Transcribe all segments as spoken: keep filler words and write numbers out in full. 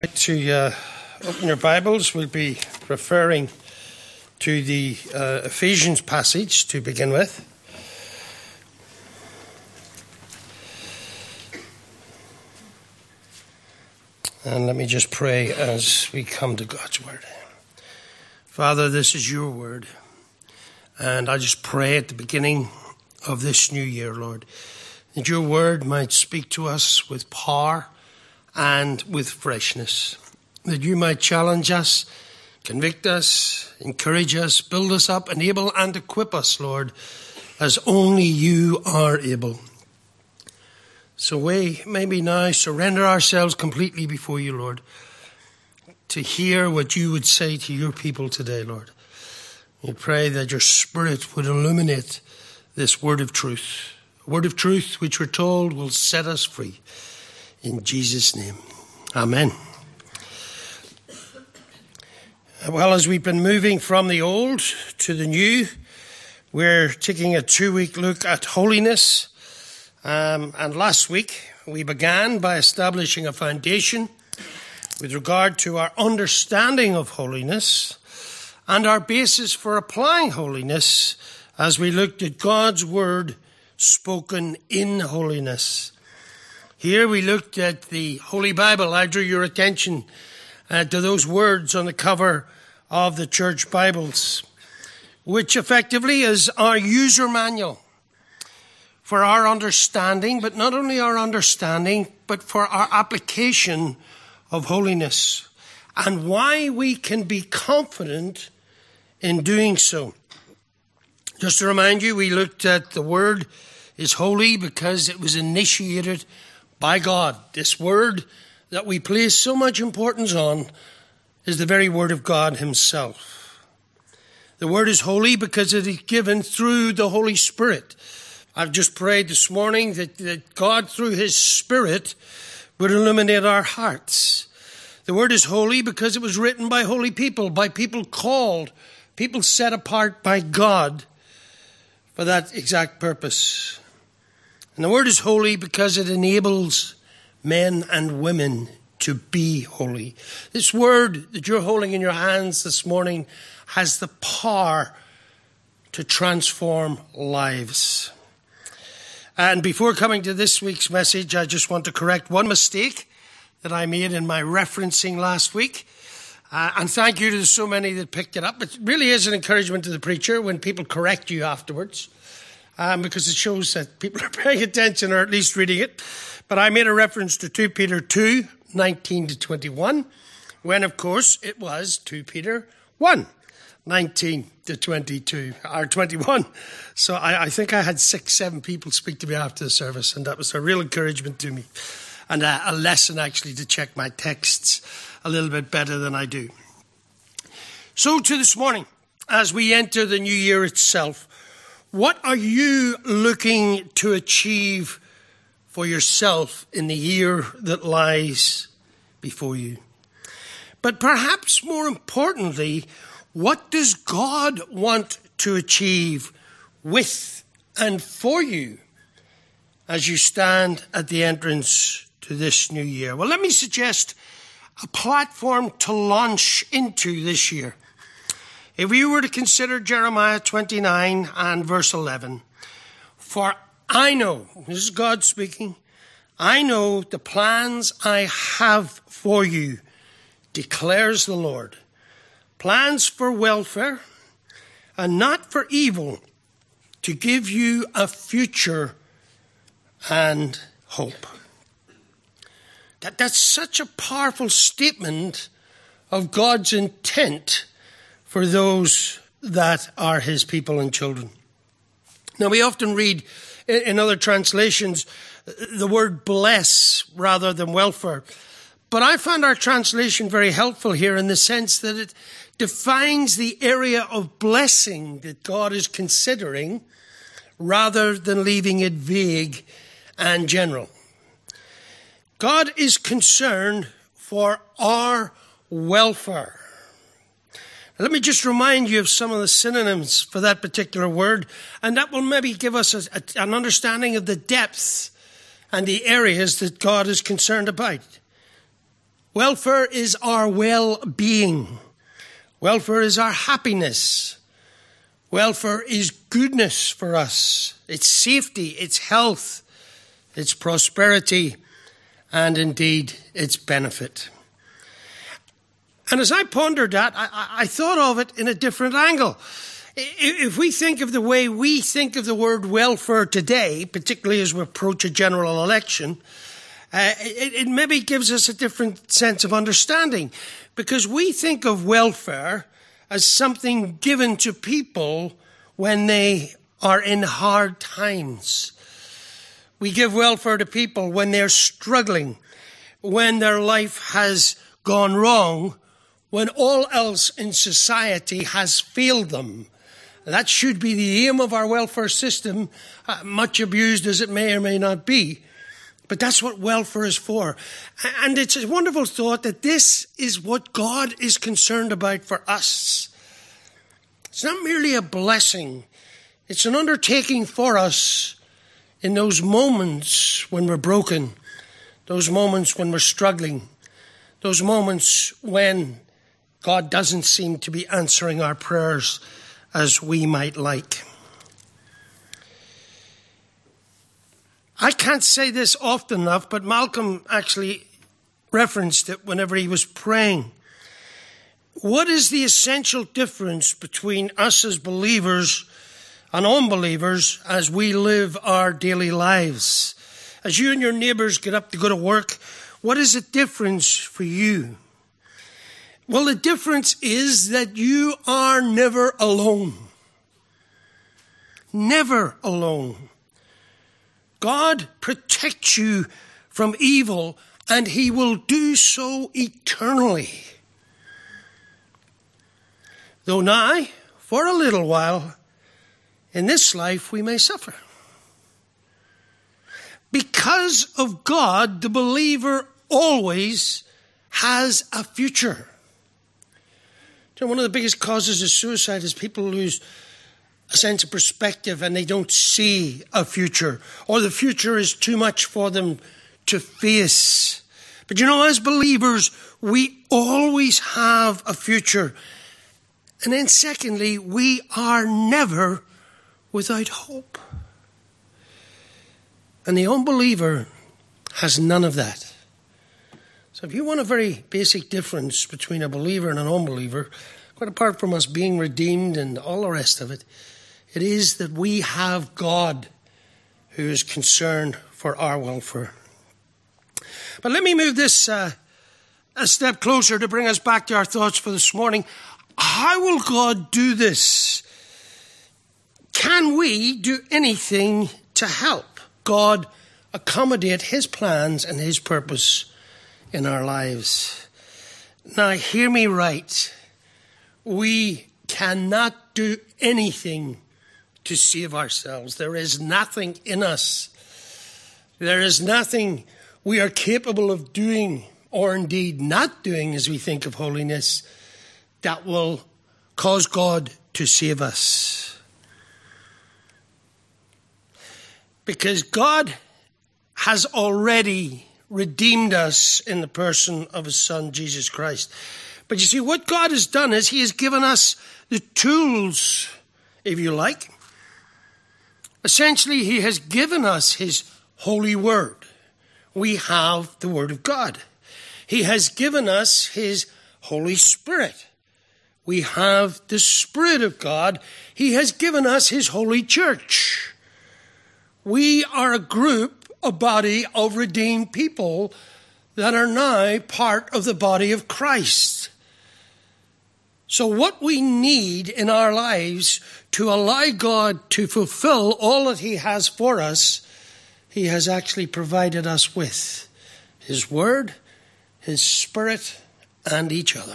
To uh, open your Bibles, we'll be referring to the uh, Ephesians passage to begin with. And let me just pray as we come to God's Word. Father, this is your Word. And I just pray at the beginning of this new year, Lord, that your Word might speak to us with power and with freshness, that you might challenge us, convict us, encourage us, build us up, enable and equip us, Lord, as only you are able. So we maybe now surrender ourselves completely before you, Lord, to hear what you would say to your people today, Lord. We pray that your Spirit would illuminate this word of truth, a word of truth which we're told will set us free. In Jesus' name, amen. Well, as we've been moving from the old to the new, we're taking a two-week look at holiness. Um, and last week, we began by establishing a foundation with regard to our understanding of holiness and our basis for applying holiness as we looked at God's word spoken in holiness. Here we looked at the Holy Bible. I drew your attention uh, to those words on the cover of the church Bibles, which effectively is our user manual for our understanding, but not only our understanding, but for our application of holiness and why we can be confident in doing so. Just to remind you, we looked at the word is holy because it was initiated by God. This word that we place so much importance on is the very word of God himself. The word is holy because it is given through the Holy Spirit. I've just prayed this morning that, that God through his Spirit would illuminate our hearts. The word is holy because it was written by holy people, by people called, people set apart by God for that exact purpose. And the word is holy because it enables men and women to be holy. This word that you're holding in your hands this morning has the power to transform lives. And before coming to this week's message, I just want to correct one mistake that I made in my referencing last week. Uh, and thank you to so many that picked it up. It really is an encouragement to the preacher when people correct you afterwards. Um, because it shows that people are paying attention or at least reading it. But I made a reference to Second Peter two, nineteen to twenty-one, when, of course, it was Second Peter one, nineteen to twenty-two, or twenty-one. So I, I think I had six, seven people speak to me after the service, and that was a real encouragement to me. And a, a lesson, actually, to check my texts a little bit better than I do. So to this morning, as we enter the new year itself, what are you looking to achieve for yourself in the year that lies before you? But perhaps more importantly, what does God want to achieve with and for you as you stand at the entrance to this new year? Well, let me suggest a platform to launch into this year. If we were to consider Jeremiah twenty-nine and verse eleven, for I know, this is God speaking, I know the plans I have for you, declares the Lord. Plans for welfare and not for evil, to give you a future and hope. That, that's such a powerful statement of God's intent for those that are his people and children. Now, we often read in other translations the word bless rather than welfare. But I found our translation very helpful here in the sense that it defines the area of blessing that God is considering rather than leaving it vague and general. God is concerned for our welfare. Let me just remind you of some of the synonyms for that particular word, and that will maybe give us a, a, an understanding of the depth and the areas that God is concerned about. Welfare is our well-being. Welfare is our happiness. Welfare is goodness for us. It's safety, it's health, it's prosperity, and indeed it's benefit. And as I pondered that, I, I thought of it in a different angle. If we think of the way we think of the word welfare today, particularly as we approach a general election, uh, it, it maybe gives us a different sense of understanding. Because we think of welfare as something given to people when they are in hard times. We give welfare to people when they're struggling, when their life has gone wrong, when all else in society has failed them. That should be the aim of our welfare system, uh, much abused as it may or may not be. But that's what welfare is for. And it's a wonderful thought that this is what God is concerned about for us. It's not merely a blessing. It's an undertaking for us in those moments when we're broken, those moments when we're struggling, those moments when God doesn't seem to be answering our prayers as we might like. I can't say this often enough, but Malcolm actually referenced it whenever he was praying. What is the essential difference between us as believers and unbelievers as we live our daily lives? As you and your neighbours get up to go to work, what is the difference for you? Well, the difference is that you are never alone. Never alone. God protects you from evil, and he will do so eternally. Though now, for a little while, in this life we may suffer. Because of God, the believer always has a future. One of the biggest causes of suicide is people lose a sense of perspective and they don't see a future, or the future is too much for them to face. But you know, as believers, we always have a future. And then secondly, we are never without hope. And the unbeliever has none of that. So if you want a very basic difference between a believer and an unbeliever, quite apart from us being redeemed and all the rest of it, it is that we have God who is concerned for our welfare. But let me move this uh, a step closer to bring us back to our thoughts for this morning. How will God do this? Can we do anything to help God accommodate his plans and his purpose in our lives? Now, hear me right. We cannot do anything to save ourselves. There is nothing in us. There is nothing we are capable of doing, or indeed not doing as we think of holiness, that will cause God to save us. Because God has already redeemed us in the person of his Son, Jesus Christ. But you see, what God has done is he has given us the tools, if you like. Essentially, he has given us his holy word. We have the word of God. He has given us his Holy Spirit. We have the Spirit of God. He has given us his holy church. We are a group, a body of redeemed people that are now part of the body of Christ. So what we need in our lives to allow God to fulfill all that he has for us, he has actually provided us with his word, his Spirit, and each other.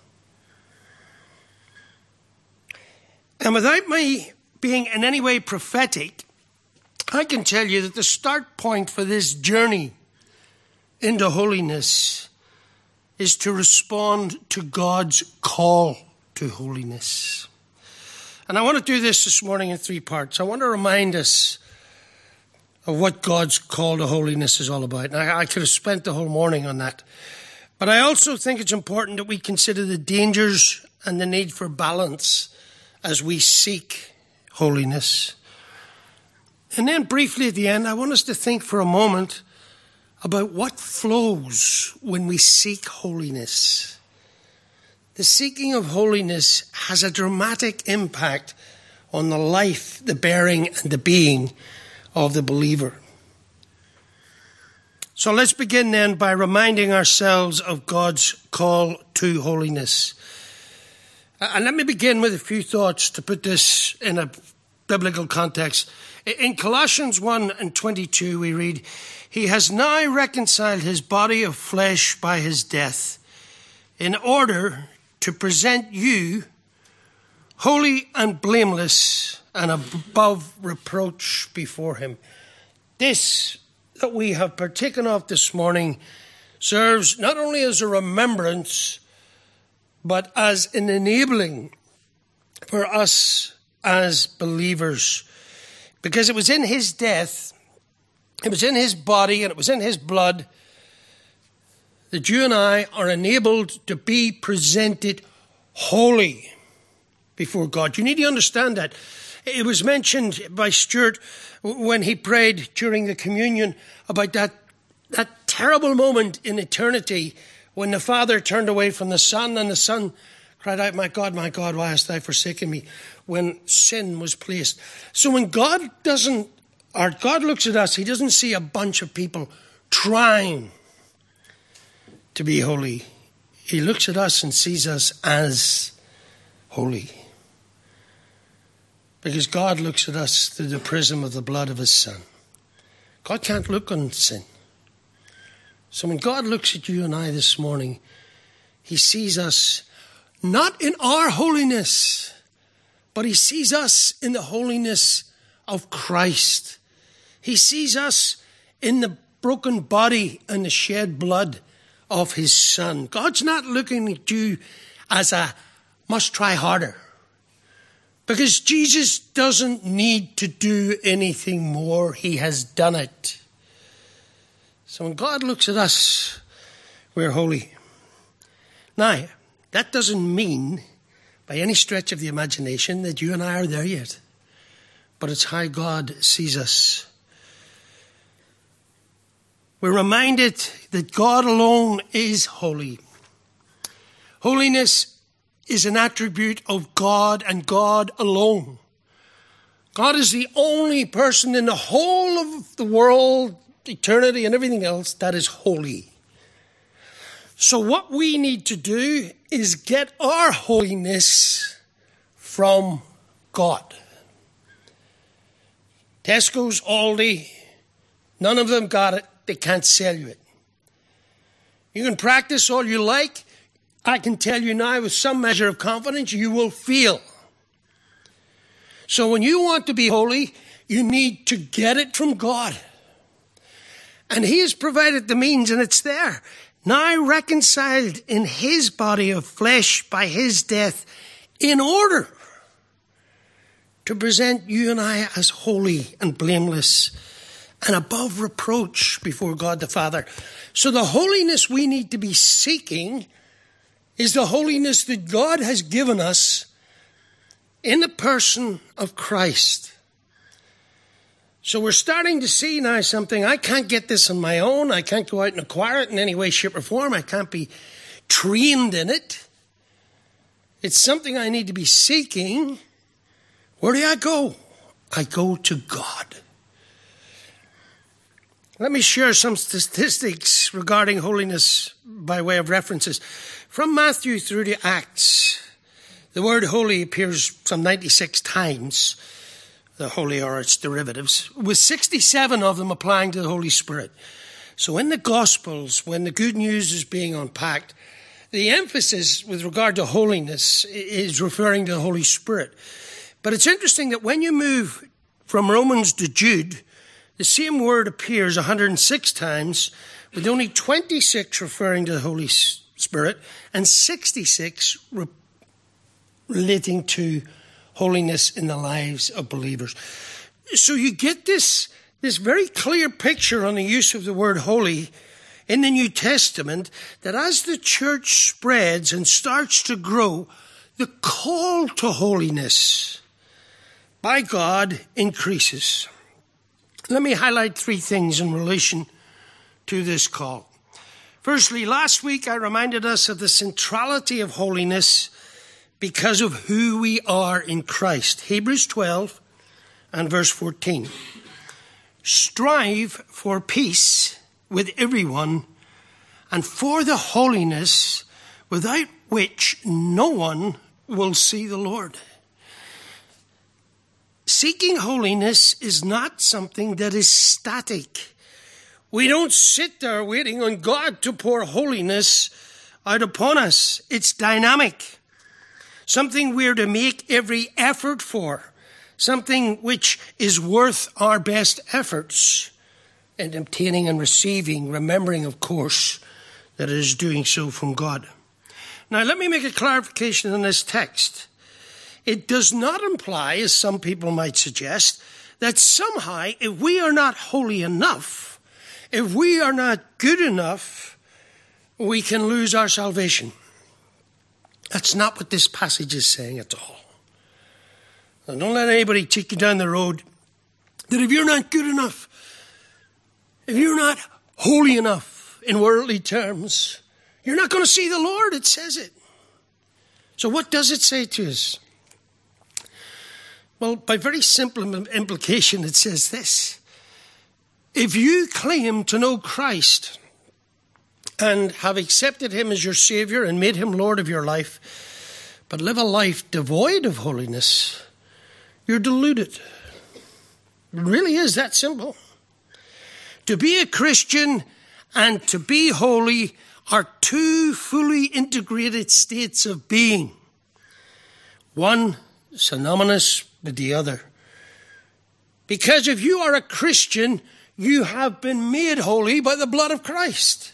And without me being in any way prophetic, I can tell you that the start point for this journey into holiness is to respond to God's call to holiness. And I want to do this this morning in three parts. I want to remind us of what God's call to holiness is all about. And I, I could have spent the whole morning on that. But I also think it's important that we consider the dangers and the need for balance as we seek holiness. And then briefly at the end, I want us to think for a moment about what flows when we seek holiness. The seeking of holiness has a dramatic impact on the life, the bearing, and the being of the believer. So let's begin then by reminding ourselves of God's call to holiness. And let me begin with a few thoughts to put this in a biblical context. In Colossians one and twenty-two we read, "He has now reconciled his body of flesh by his death, in order to present you holy and blameless and above reproach before him." This that we have partaken of this morning serves not only as a remembrance, but as an enabling for us as believers. Because it was in his death, it was in his body, and it was in his blood that you and I are enabled to be presented holy before God. You need to understand that. It was mentioned by Stuart when he prayed during the communion about that, that terrible moment in eternity when the Father turned away from the Son and the Son cried out, "My God, my God, why hast thou forsaken me?" when sin was placed. So when God doesn't, or God looks at us, he doesn't see a bunch of people trying to be holy. He looks at us and sees us as holy. Because God looks at us through the prism of the blood of his Son. God can't look on sin. So when God looks at you and I this morning, he sees us not in our holiness, but he sees us in the holiness of Christ. He sees us in the broken body and the shed blood of his Son. God's not looking at you as a must try harder. Because Jesus doesn't need to do anything more. He has done it. So when God looks at us, we're holy. Now, that doesn't mean by any stretch of the imagination that you and I are there yet. But it's how God sees us. We're reminded that God alone is holy. Holiness is an attribute of God and God alone. God is the only person in the whole of the world, eternity and everything else that is holy. So what we need to do is get our holiness from God. Tesco's, Aldi, none of them got it. They can't sell you it. You can practice all you like. I can tell you now with some measure of confidence, you will fail. So when you want to be holy, you need to get it from God. And he has provided the means, and it's there. Now reconciled in his body of flesh by his death, in order to present you and I as holy and blameless and above reproach before God the Father. So the holiness we need to be seeking is the holiness that God has given us in the person of Christ. So we're starting to see now something. I can't get this on my own. I can't go out and acquire it in any way, shape, or form. I can't be trained in it. It's something I need to be seeking. Where do I go? I go to God. Let me share some statistics regarding holiness by way of references. From Matthew through to Acts, the word holy appears some ninety-six times, the holy or its derivatives, with sixty-seven of them applying to the Holy Spirit. So in the Gospels, when the good news is being unpacked, the emphasis with regard to holiness is referring to the Holy Spirit. But it's interesting that when you move from Romans to Jude, the same word appears one hundred six times, with only twenty-six referring to the Holy Spirit and sixty-six re- relating to holiness in the lives of believers. So you get this, this very clear picture on the use of the word holy in the New Testament that as the church spreads and starts to grow, the call to holiness by God increases. Let me highlight three things in relation to this call. Firstly, last week I reminded us of the centrality of holiness because of who we are in Christ. Hebrews twelve and verse fourteen. Strive for peace with everyone and for the holiness without which no one will see the Lord. Seeking holiness is not something that is static. We don't sit there waiting on God to pour holiness out upon us. It's dynamic. Something we're to make every effort for. Something which is worth our best efforts in obtaining and receiving, remembering, of course, that it is doing so from God. Now, let me make a clarification on this text. It does not imply, as some people might suggest, that somehow if we are not holy enough, if we are not good enough, we can lose our salvation. That's not what this passage is saying at all. Now, don't let anybody take you down the road that if you're not good enough, if you're not holy enough in worldly terms, you're not going to see the Lord. It says it. So what does it say to us? Well, by very simple implication, it says this. If you claim to know Christ and have accepted him as your Savior and made him Lord of your life, but live a life devoid of holiness, you're deluded. It really is that simple. To be a Christian and to be holy are two fully integrated states of being. One synonymous with the other. Because if you are a Christian, you have been made holy by the blood of Christ.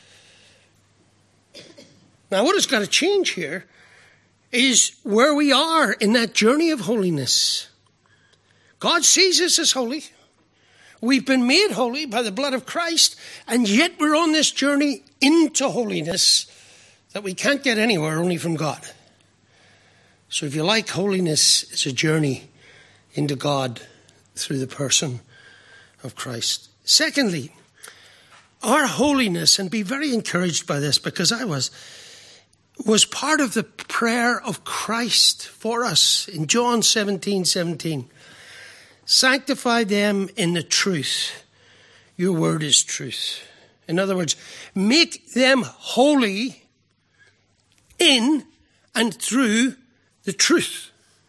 Now, what has got to change here is where we are in that journey of holiness. God sees us as holy. We've been made holy by the blood of Christ, and yet we're on this journey into holiness that we can't get anywhere only from God. So if you like, holiness is a journey into God through the person of Christ. Secondly, our holiness, and be very encouraged by this because I was, was part of the prayer of Christ for us in John seventeen seventeen. Sanctify them in the truth. Your word is truth. In other words, make them holy in and through the truth.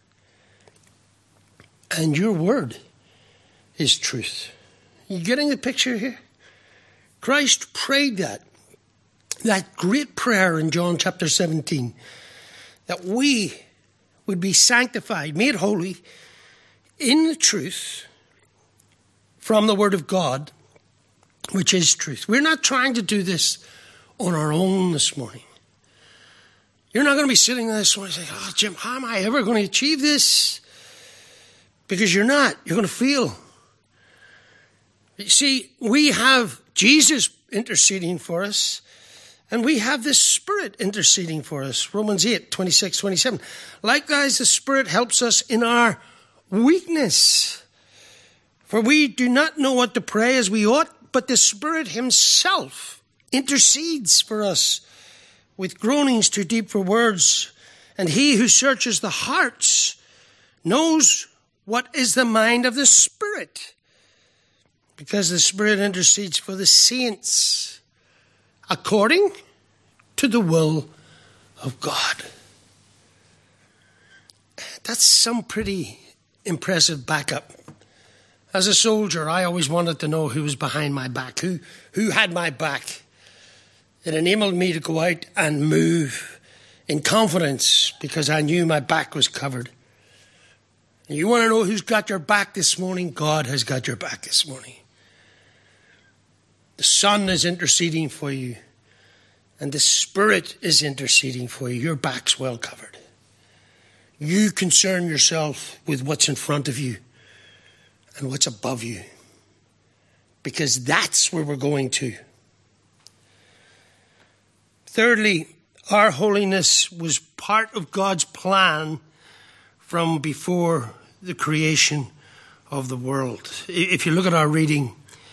And your word is truth. You getting the picture here? Christ prayed that. That great prayer in John chapter seventeen. That we would be sanctified, made holy in the truth from the word of God, which is truth. We're not trying to do this on our own this morning. You're not going to be sitting there this morning saying, oh, Jim, how am I ever going to achieve this? Because you're not. You're going to feel. You see, we have Jesus interceding for us, and we have the Spirit interceding for us. Romans eight, twenty-six, twenty-seven. Likewise, the Spirit helps us in our weakness. For we do not know what to pray as we ought, but the Spirit himself intercedes for us with groanings too deep for words. And he who searches the hearts knows what is the mind of the Spirit, because the Spirit intercedes for the saints according to the will of God. That's some pretty impressive backup. As a soldier, I always wanted to know who was behind my back, who, who had my back. It enabled me to go out and move in confidence because I knew my back was covered. And you want to know who's got your back this morning? God has got your back this morning. The Son is interceding for you, and the Spirit is interceding for you. Your back's well covered. You concern yourself with what's in front of you and what's above you, because that's where we're going to. Thirdly, our holiness was part of God's plan from before the creation of the world. If you look at our reading,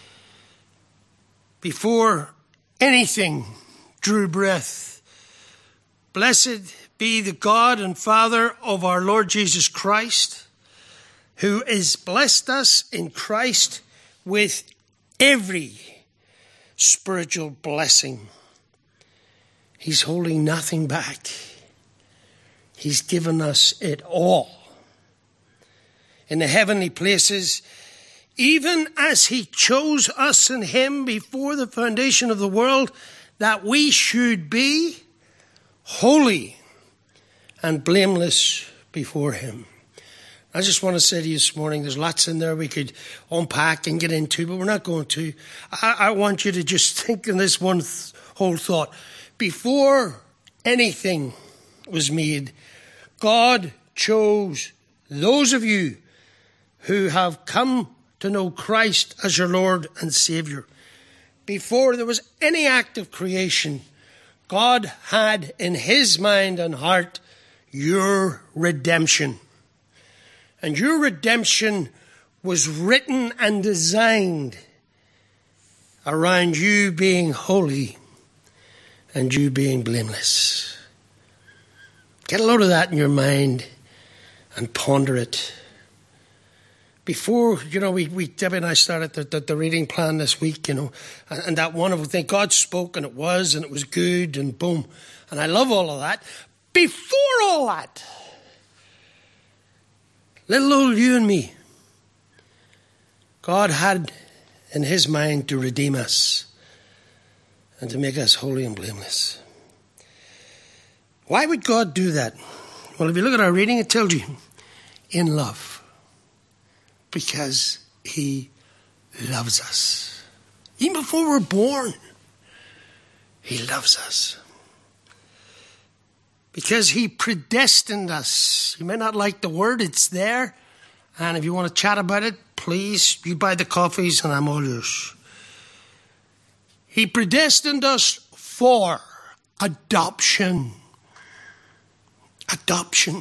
before anything drew breath, blessed be the God and Father of our Lord Jesus Christ, who has blessed us in Christ with every spiritual blessing. He's holding nothing back. He's given us it all. In the heavenly places, even as he chose us in him before the foundation of the world, that we should be holy and blameless before him. I just want to say to you this morning, there's lots in there we could unpack and get into, but we're not going to. I, I want you to just think in this one th- whole thought. Before anything was made, God chose those of you who have come to know Christ as your Lord and Savior. Before there was any act of creation, God had in his mind and heart your redemption. And your redemption was written and designed around you being holy and you being blameless. Get a load of that in your mind and ponder it. Before, you know, we, we Debbie and I started the, the, the reading plan this week, you know, and, and that wonderful thing, God spoke and it was, and it was good, and boom. And I love all of that. Before all that, little old you and me, God had in his mind to redeem us and to make us holy and blameless. Why would God do that? Well, if you look at our reading, it tells you, in love. Because he loves us. Even before we're born, he loves us. Because he predestined us. You may not like the word, it's there. And if you want to chat about it, please, you buy the coffees and I'm all yours. He predestined us for adoption. Adoption.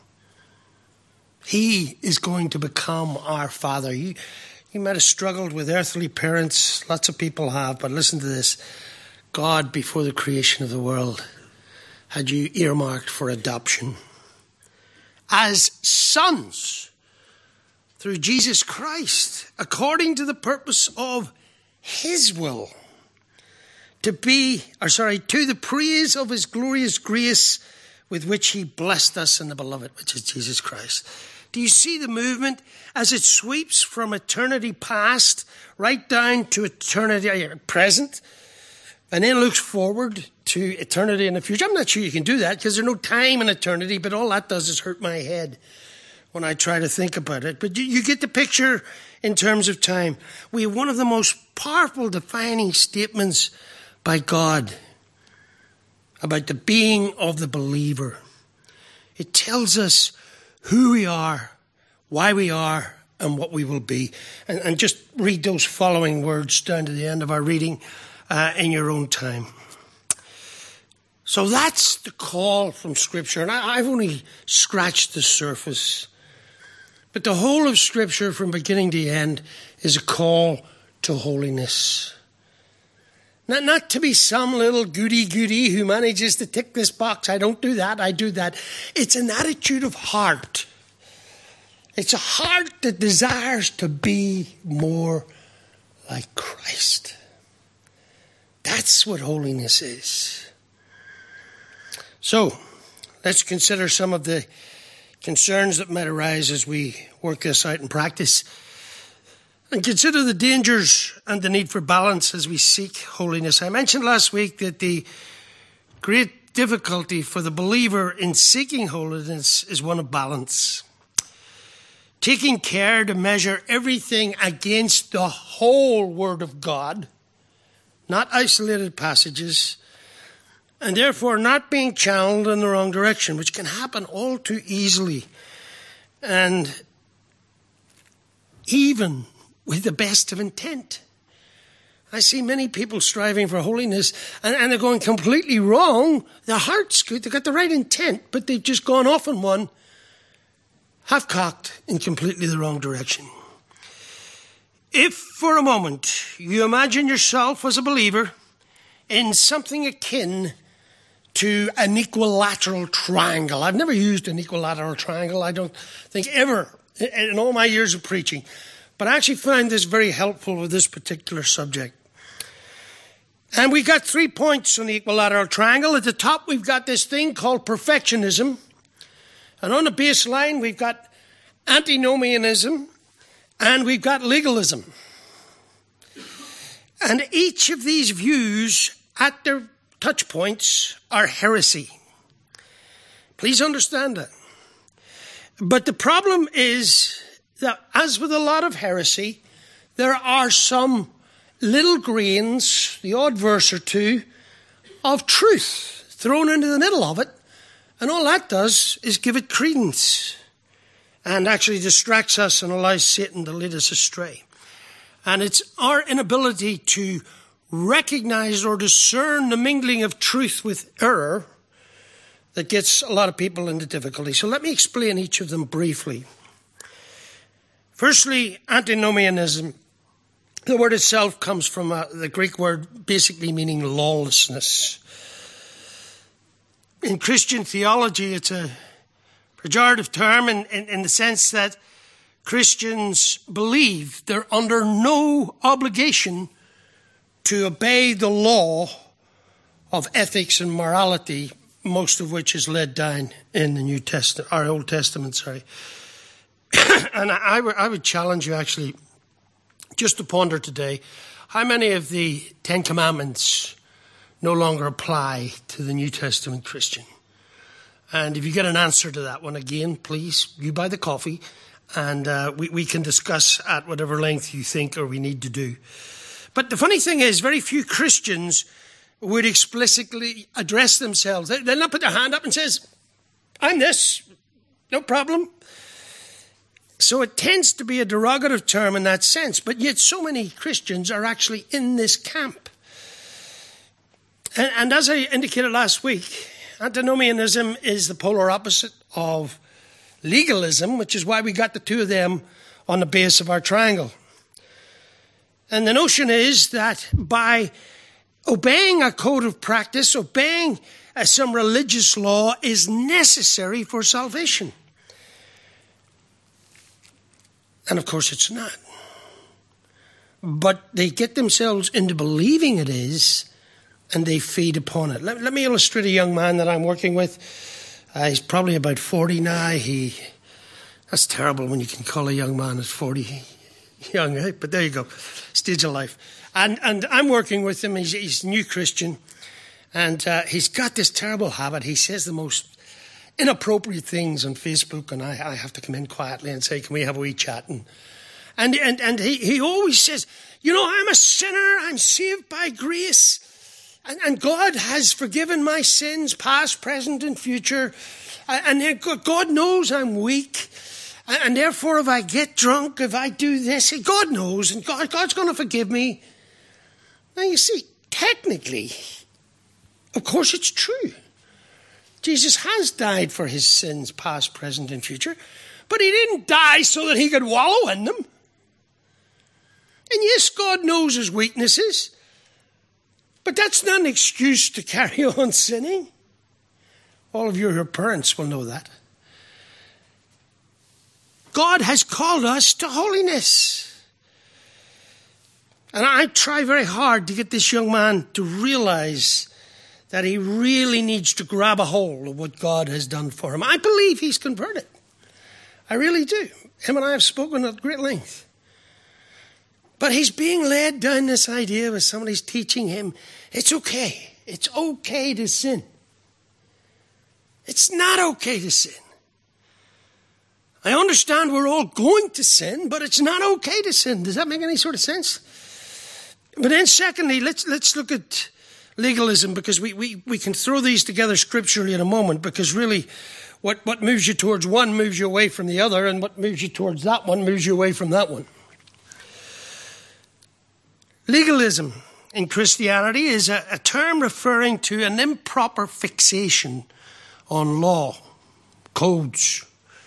He is going to become our Father. You, you might have struggled with earthly parents. Lots of people have. But listen to this. God, before the creation of the world, had you earmarked for adoption. As sons, through Jesus Christ, according to the purpose of his will. To be, or sorry, to the praise of his glorious grace with which he blessed us in the beloved, which is Jesus Christ. Do you see the movement as it sweeps from eternity past right down to eternity present and then looks forward to eternity in the future? I'm not sure you can do that because there's no time in eternity, but all that does is hurt my head when I try to think about it. But you get the picture in terms of time. We have one of the most powerful defining statements by God about the being of the believer. It tells us who we are, why we are, and what we will be. And, and just read those following words down to the end of our reading uh, in your own time. So that's the call from Scripture. And I, I've only scratched the surface. But the whole of Scripture from beginning to end is a call to holiness. Not, not to be some little goody-goody who manages to tick this box. I don't do that. I do that. It's an attitude of heart. It's a heart that desires to be more like Christ. That's what holiness is. So, let's consider some of the concerns that might arise as we work this out in practice. And consider the dangers and the need for balance as we seek holiness. I mentioned last week that the great difficulty for the believer in seeking holiness is one of balance. Taking care to measure everything against the whole Word of God, not isolated passages, and therefore not being channeled in the wrong direction, which can happen all too easily. And even with the best of intent. I see many people striving for holiness, and, and they're going completely wrong. Their heart's good. They've got the right intent, but they've just gone off on one, half-cocked in completely the wrong direction. If for a moment you imagine yourself as a believer in something akin to an equilateral triangle. I've never used an equilateral triangle, I don't think ever, in all my years of preaching. But I actually find this very helpful with this particular subject. And we got three points on the equilateral triangle. At the top, we've got this thing called perfectionism. And on the baseline, we've got antinomianism. And we've got legalism. And each of these views at their touch points are heresy. Please understand that. But the problem is that, as with a lot of heresy, there are some little grains, the odd verse or two, of truth thrown into the middle of it. And all that does is give it credence and actually distracts us and allows Satan to lead us astray. And it's our inability to recognize or discern the mingling of truth with error that gets a lot of people into difficulty. So let me explain each of them briefly. Firstly, antinomianism. The word itself comes from uh, the Greek word basically meaning lawlessness. In Christian theology, it's a pejorative term in, in, in the sense that Christians believe they're under no obligation to obey the law of ethics and morality, most of which is laid down in the New Testament, or Old Testament, sorry. And I, I, would, I would challenge you actually just to ponder today, how many of the Ten Commandments no longer apply to the New Testament Christian? And if you get an answer to that one, again, please, you buy the coffee, and uh, we, we can discuss at whatever length you think or we need to do. But the funny thing is, very few Christians would explicitly address themselves. They, they'll not put their hand up and says, I'm this, no problem. So it tends to be a derogative term in that sense, but yet so many Christians are actually in this camp. And, and as I indicated last week, antinomianism is the polar opposite of legalism, which is why we got the two of them on the base of our triangle. And the notion is that by obeying a code of practice, obeying uh, some religious law is necessary for salvation. And of course it's not. But they get themselves into believing it is, and they feed upon it. Let, let me illustrate a young man that I'm working with. Uh, he's probably about forty now. He, that's terrible when you can call a young man at forty young, right? But there you go, stage of life. And and I'm working with him. He's, he's a new Christian, and uh, he's got this terrible habit. He says the most inappropriate things on Facebook, and I, I have to come in quietly and say, "Can we have a wee chat?" And and and, and he, he always says, "You know, I'm a sinner. I'm saved by grace, and, and God has forgiven my sins, past, present, and future. And, and God knows I'm weak." And therefore, if I get drunk, if I do this, God knows, and God, God's going to forgive me. Now, you see, technically, of course it's true. Jesus has died for his sins, past, present, and future. But he didn't die so that he could wallow in them. And yes, God knows his weaknesses. But that's not an excuse to carry on sinning. All of you who are parents will know that. God has called us to holiness. And I try very hard to get this young man to realize that he really needs to grab a hold of what God has done for him. I believe he's converted. I really do. Him and I have spoken at great length. But he's being led down this idea where somebody's teaching him, it's okay. It's okay to sin. It's not okay to sin. I understand we're all going to sin, but it's not okay to sin. Does that make any sort of sense? But then secondly, let's let's look at legalism, because we, we, we can throw these together scripturally in a moment, because really what, what moves you towards one moves you away from the other, and what moves you towards that one moves you away from that one. Legalism in Christianity is a, a term referring to an improper fixation on law, codes,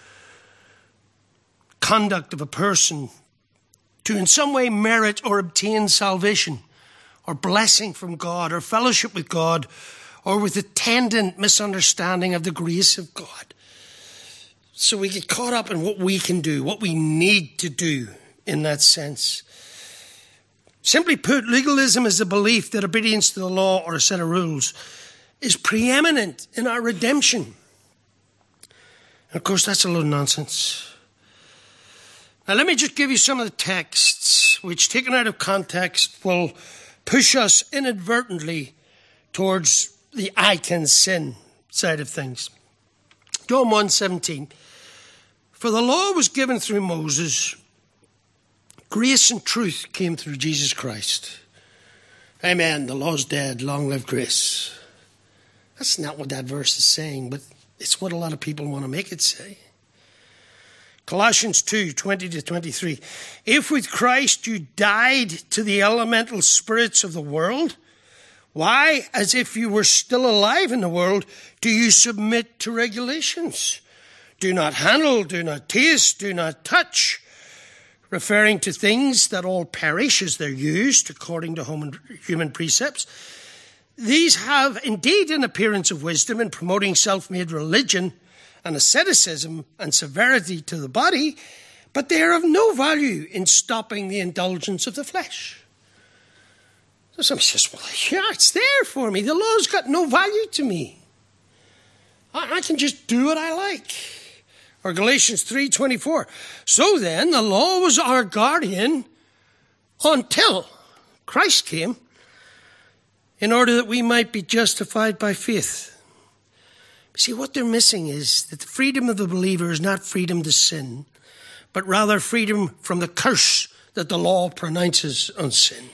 conduct of a person to in some way merit or obtain salvation or blessing from God or fellowship with God or with attendant misunderstanding of the grace of God. So we get caught up in what we can do, what we need to do in that sense. Simply put, legalism is the belief that obedience to the law or a set of rules is preeminent in our redemption. And of course, that's a load of nonsense. Now, let me just give you some of the texts which, taken out of context, will push us inadvertently towards the I can sin side of things. John one seventeen. For the law was given through Moses, grace and truth came through Jesus Christ. Amen. The law's dead. Long live grace. That's not what that verse is saying, but it's what a lot of people want to make it say. Colossians two twenty to twenty-three. If with Christ you died to the elemental spirits of the world, why, as if you were still alive in the world, do you submit to regulations? Do not handle, do not taste, do not touch, referring to things that all perish as they're used according to human precepts. These have indeed an appearance of wisdom in promoting self-made religion and asceticism and severity to the body, but they are of no value in stopping the indulgence of the flesh. So somebody says, well, yeah, it's there for me. The law's got no value to me. I, I can just do what I like. Or Galatians three twenty-four. So then, the law was our guardian until Christ came in order that we might be justified by faith. See, what they're missing is that the freedom of the believer is not freedom to sin, but rather freedom from the curse that the law pronounces on sin.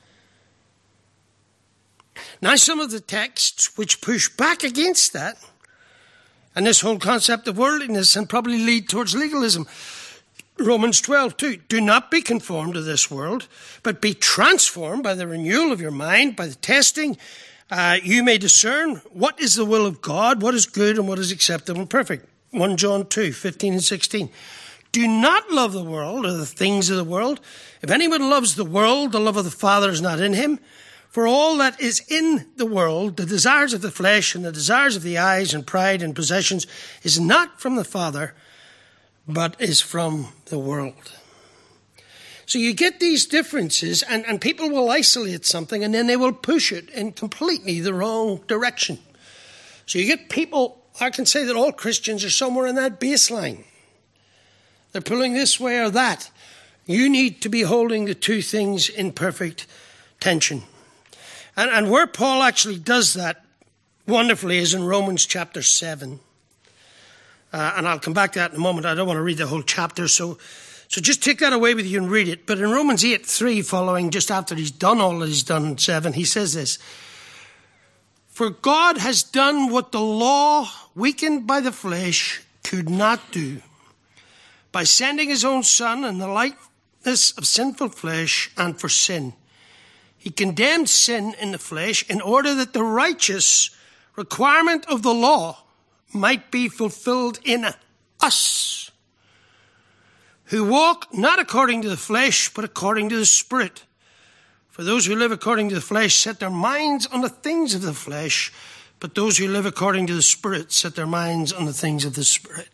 Now, some of the texts which push back against that and this whole concept of worldliness and probably lead towards legalism. Romans twelve two. Do not be conformed to this world, but be transformed by the renewal of your mind, by the testing. Uh, you may discern what is the will of God, what is good and what is acceptable and perfect. First John two fifteen and sixteen. Do not love the world or the things of the world. If anyone loves the world, the love of the Father is not in him. For all that is in the world, the desires of the flesh and the desires of the eyes and pride and possessions, is not from the Father, but is from the world. So you get these differences, and, and people will isolate something, and then they will push it in completely the wrong direction. So you get people, I can say that all Christians are somewhere in that baseline. They're pulling this way or that. You need to be holding the two things in perfect tension. And, and where Paul actually does that wonderfully is in Romans chapter seven. Uh, and I'll come back to that in a moment. I don't want to read the whole chapter, so so just take that away with you and read it. But in Romans eight three, following, just after he's done all that he's done in seven, he says this. For God has done what the law, weakened by the flesh, could not do, by sending his own Son in the likeness of sinful flesh and for sin. He condemned sin in the flesh in order that the righteous requirement of the law might be fulfilled in us, who walk not according to the flesh, but according to the Spirit. For those who live according to the flesh set their minds on the things of the flesh, but those who live according to the Spirit set their minds on the things of the Spirit.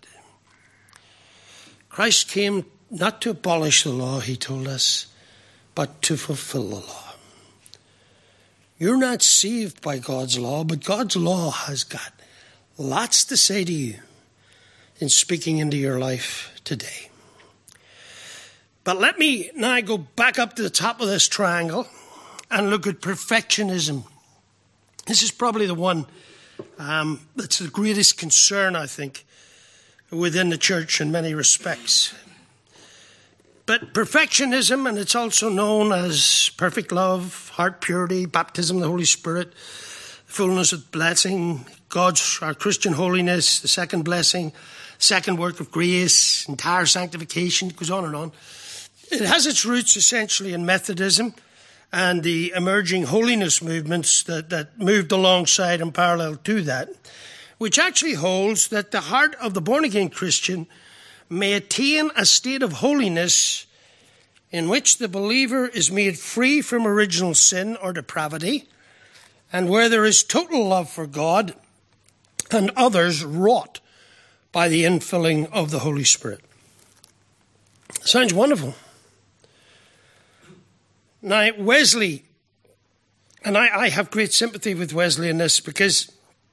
Christ came not to abolish the law, he told us, but to fulfill the law. You're not saved by God's law, but God's law has got lots to say to you in speaking into your life today. But let me now go back up to the top of this triangle and look at perfectionism. This is probably the one um, that's the greatest concern, I think, within the church in many respects. But perfectionism, and it's also known as perfect love, heart purity, baptism of the Holy Spirit, fullness of blessing, God's, our Christian holiness, the second blessing, second work of grace, entire sanctification, it goes on and on. It has its roots essentially in Methodism and the emerging holiness movements that, that moved alongside and parallel to that, which actually holds that the heart of the born-again Christian may attain a state of holiness in which the believer is made free from original sin or depravity, and where there is total love for God and others wrought by the infilling of the Holy Spirit. Sounds wonderful. Now, Wesley, and I, I have great sympathy with Wesley in this, because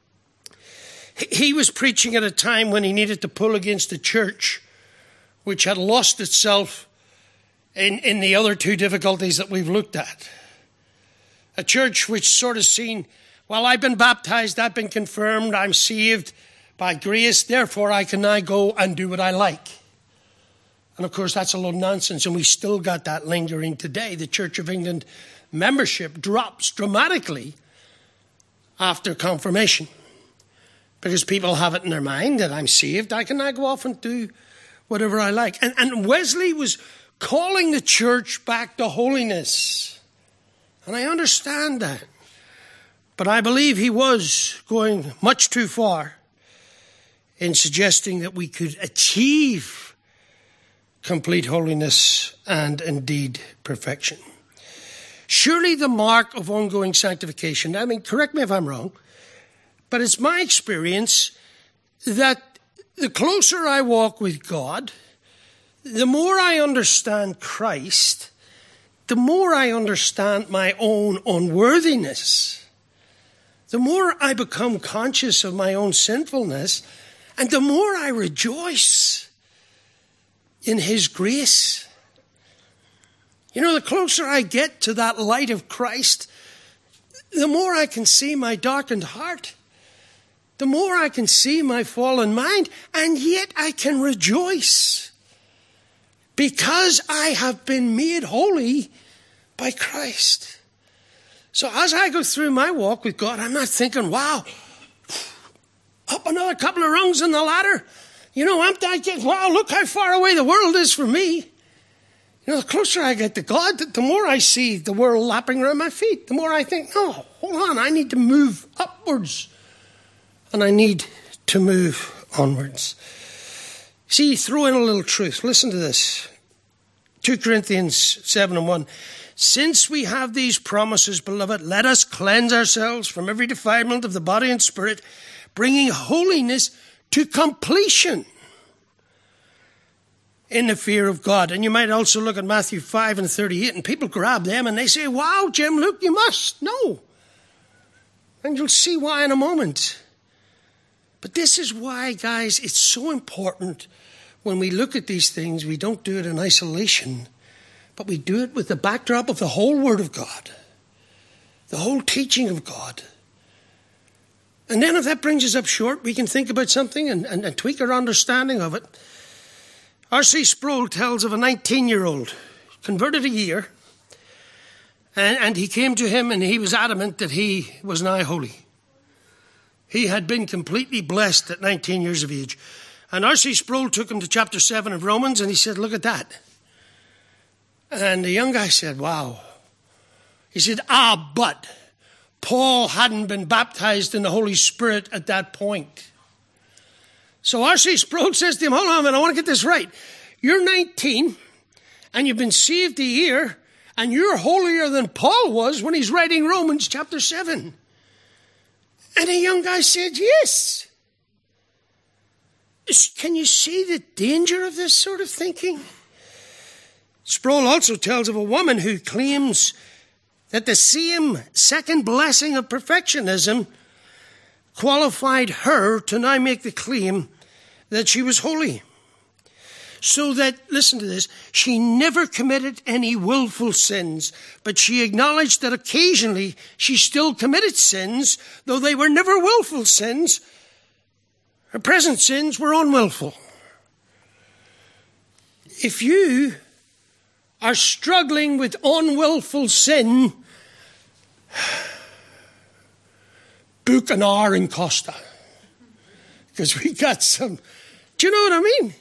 he was preaching at a time when he needed to pull against the church, which had lost itself in, in the other two difficulties that we've looked at. A church which sort of seen, well, I've been baptized, I've been confirmed, I'm saved by grace, therefore I can now go and do what I like. And of course, that's a lot of nonsense, and we still got that lingering today. The Church of England membership drops dramatically after confirmation, because people have it in their mind that I'm saved, I can now go off and do whatever I like. And, and Wesley was calling the church back to holiness. And I understand that. But I believe he was going much too far in suggesting that we could achieve complete holiness and indeed perfection. Surely the mark of ongoing sanctification, I mean, correct me if I'm wrong, but it's my experience that the closer I walk with God, the more I understand Christ, the more I understand my own unworthiness, the more I become conscious of my own sinfulness, and the more I rejoice in his grace. You know, the closer I get to that light of Christ, the more I can see my darkened heart, the more I can see my fallen mind, and yet I can rejoice because I have been made holy by Christ. So as I go through my walk with God, I'm not thinking, wow, up another couple of rungs on the ladder. You know, I'm thinking, wow, look how far away the world is from me. You know, the closer I get to God, the more I see the world lapping around my feet. The more I think, no, hold on, I need to move upwards. And I need to move onwards. See, throw in a little truth. Listen to this. Second Corinthians seven and one. Since we have these promises, beloved, let us cleanse ourselves from every defilement of the body and spirit, bringing holiness to completion in the fear of God. And you might also look at Matthew five and thirty-eight, and people grab them and they say, wow, Jim, look, you must. No. And you'll see why in a moment. But this is why, guys, it's so important when we look at these things, we don't do it in isolation, but we do it with the backdrop of the whole Word of God, the whole teaching of God. And then if that brings us up short, we can think about something and, and, and tweak our understanding of it. R C Sproul tells of a nineteen-year-old, converted a year, and, and he came to him and he was adamant that he was now holy. He had been completely blessed at nineteen years of age. And R C Sproul took him to chapter seven of Romans and he said, look at that. And the young guy said, wow. He said, ah, but Paul hadn't been baptized in the Holy Spirit at that point. So R C Sproul says to him, hold on a minute, I want to get this right. You're nineteen and you've been saved a year and you're holier than Paul was when he's writing Romans chapter seven. And the young guy said, yes. Can you see the danger of this sort of thinking? Sproul also tells of a woman who claims that the same second blessing of perfectionism qualified her to now make the claim that she was holy. So that, listen to this, she never committed any willful sins, but she acknowledged that occasionally she still committed sins, though they were never willful sins. Her present sins were unwillful. If you are struggling with unwillful sin, book an hour in Costa. Because we got some, do you know what I mean?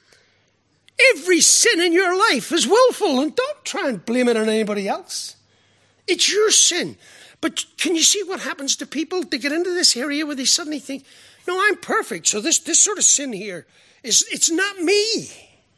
Every sin in your life is willful, and don't try and blame it on anybody else. It's your sin. But can you see what happens to people? They get into this area where they suddenly think, no, I'm perfect. So this, this sort of sin here, is it's not me.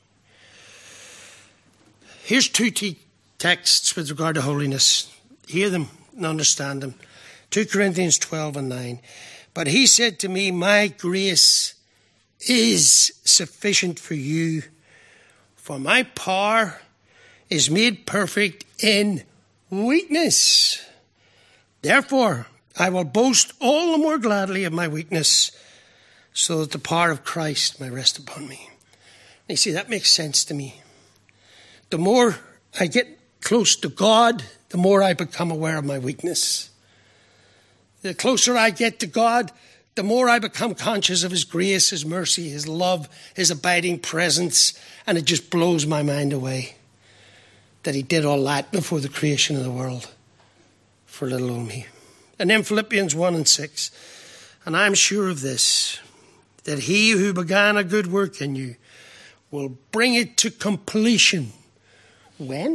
Here's two t- texts with regard to holiness. Hear them and understand them. Second Corinthians twelve and nine. But he said to me, my grace is sufficient for you, for my power is made perfect in weakness. Therefore, I will boast all the more gladly of my weakness, so that the power of Christ may rest upon me. And you see, that makes sense to me. The more I get close to God, the more I become aware of my weakness. The closer I get to God, the more I become conscious of his grace, his mercy, his love, his abiding presence, and it just blows my mind away that he did all that before the creation of the world for little old me. And then Philippians one and six. And I'm sure of this, that he who began a good work in you will bring it to completion. When?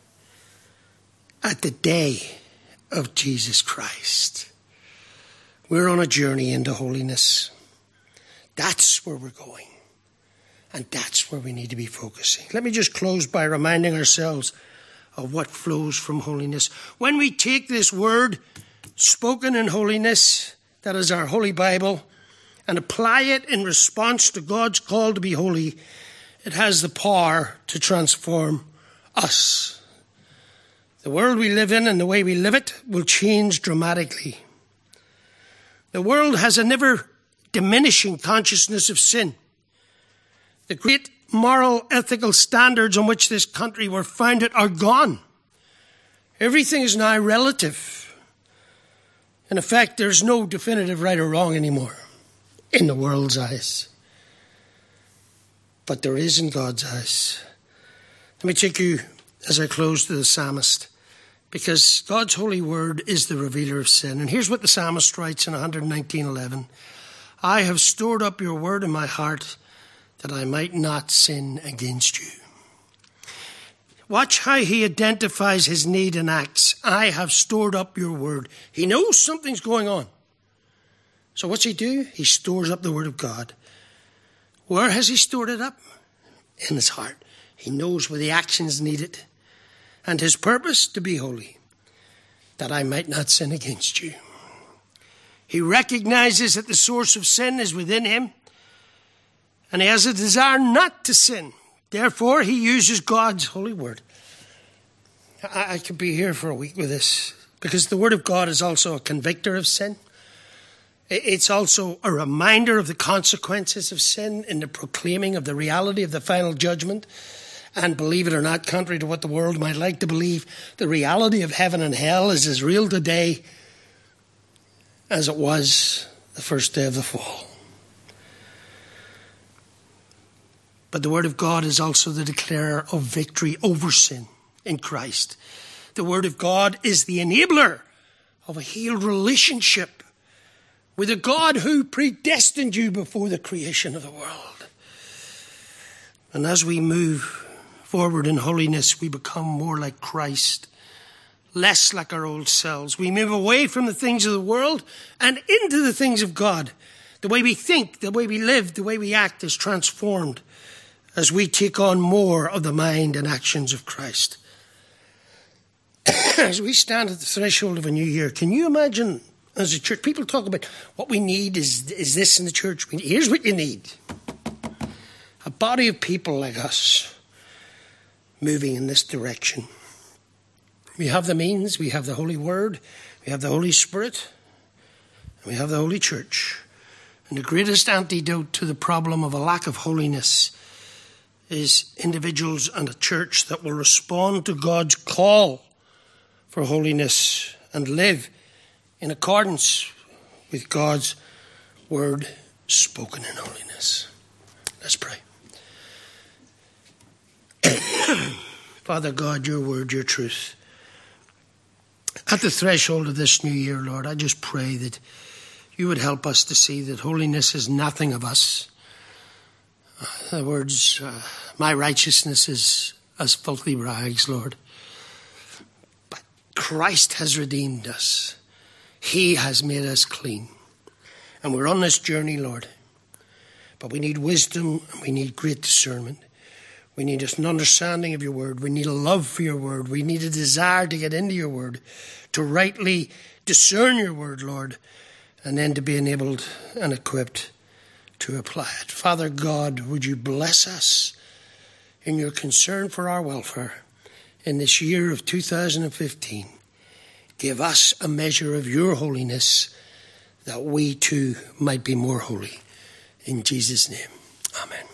At the day of Jesus Christ. We're on a journey into holiness. That's where we're going. And that's where we need to be focusing. Let me just close by reminding ourselves of what flows from holiness. When we take this word spoken in holiness, that is our Holy Bible, and apply it in response to God's call to be holy, it has the power to transform us. The world we live in and the way we live it will change dramatically. The world has a never diminishing consciousness of sin. The great moral, ethical standards on which this country were founded are gone. Everything is now relative. In effect, there's no definitive right or wrong anymore in the world's eyes. But there is in God's eyes. Let me take you, as I close, to the psalmist, because God's holy word is the revealer of sin. And here's what the psalmist writes in one nineteen eleven. I have stored up your word in my heart, that I might not sin against you. Watch how he identifies his need and acts. I have stored up your word. He knows something's going on. So what's he do? He stores up the word of God. Where has he stored it up? In his heart. He knows where the action's needed. And his purpose, to be holy, that I might not sin against you. He recognizes that the source of sin is within him, and he has a desire not to sin. Therefore, he uses God's holy word. I, I could be here for a week with this, because the word of God is also a convictor of sin. It's also a reminder of the consequences of sin in the proclaiming of the reality of the final judgment. And believe it or not, contrary to what the world might like to believe, the reality of heaven and hell is as real today as it was the first day of the fall. But the word of God is also the declarer of victory over sin in Christ. The word of God is the enabler of a healed relationship with a God who predestined you before the creation of the world. And as we move forward in holiness, we become more like Christ, less like our old selves. We move away from the things of the world and into the things of God. The way we think, the way we live, the way we act is transformed as we take on more of the mind and actions of Christ. As we stand at the threshold of a new year, can you imagine, as a church, people talk about what we need is, is this in the church. Here's what you need. A body of people like us moving in this direction. We have the means, we have the Holy Word, we have the Holy Spirit, and we have the Holy Church. And the greatest antidote to the problem of a lack of holiness is individuals and a church that will respond to God's call for holiness and live in accordance with God's word spoken in holiness. Let's pray. Father God, your word, your truth. At the threshold of this new year, Lord, I just pray that you would help us to see that holiness is nothing of us. In other words, uh, my righteousness is as filthy rags, Lord. But Christ has redeemed us. He has made us clean. And we're on this journey, Lord. But we need wisdom and we need great discernment. We need an understanding of your word. We need a love for your word. We need a desire to get into your word, to rightly discern your word, Lord, and then to be enabled and equipped to apply it. Father God, would you bless us in your concern for our welfare in this year of two thousand fifteen. Give us a measure of your holiness that we too might be more holy. In Jesus' name, amen.